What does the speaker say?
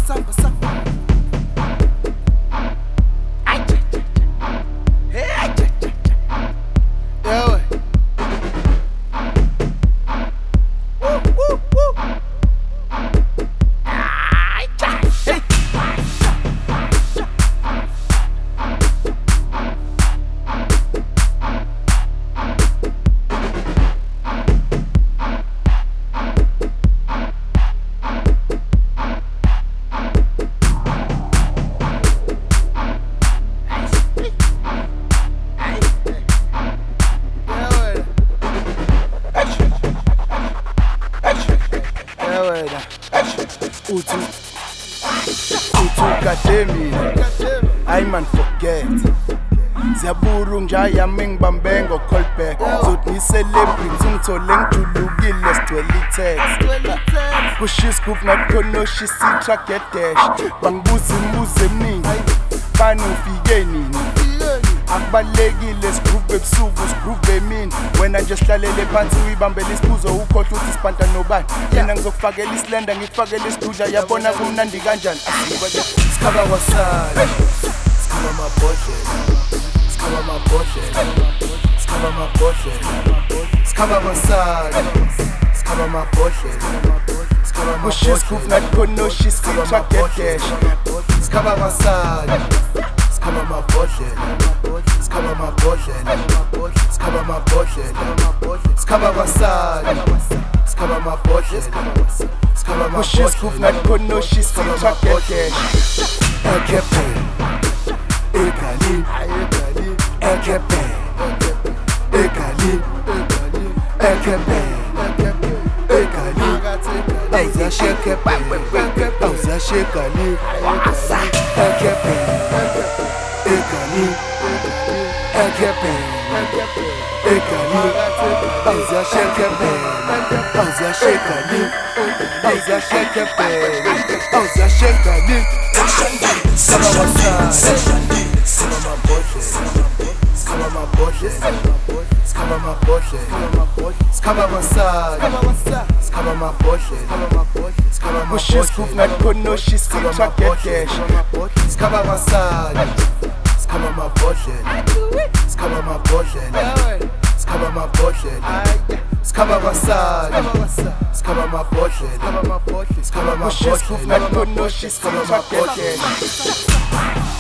Utu kademi, I man forget. Ziyaburu njaya mingibambe ngo-callback. Zothi ngi-celebrity ngithole ngijulukile sidwele i-text. Kusha isigubhu ngakukhona track ye-dash. Bangibuza imibuzo eminingi, bani ufike nini? Akubalulekile sigroove ebusuku sigroove emini. Wena nje sihlalele phansi uyibambele isiphuzo ukhohlwa ukuthi sipanta nobani. Mina ngizokufakela isilenda ngikufakele isidudla yabona kumnandi kanjani. Sikhaba wasala, sikhaba amabhodlela, sikhaba amabhodlela, sikhaba amabhodlela, sikhaba wasala, sikhaba amabhodlela, sikhaba amabhodlela. Kusha isigubhu ngakukhona track ye-dash. Sikhaba wasala, sikhaba amabhodlela, sikhaba amabhodlela, sikhaba amabhodlela, sikhaba wasala, sikhaba amabhodlela, sikhaba amabhodlela. Kusha isigubhu ngakukhona track ye-dash. Ekepe, ekali, ekepe, ekali, ekepe, ekali. Auza shekepe, auza shekali, ekepe, ekali, ekepe, ekali. Auza shekepe, auza shekali, auza shekepe, auza shekali. Sikhaba wasala, sikhaba amabhodlela, sikhaba amabhodlela, sikhaba amabhodlela, sikhaba wasala, sikhaba amabhodlela, kusha isigubhu ngakukhona track ye-dash. Sikhaba wasala, sikhaba amabhodlela, sikhaba amabhodlela, sikhaba amabhodlela, sikhaba wasala, sikhaba amabhodlela, kusha isigubhu ngakukhona track ye-dash.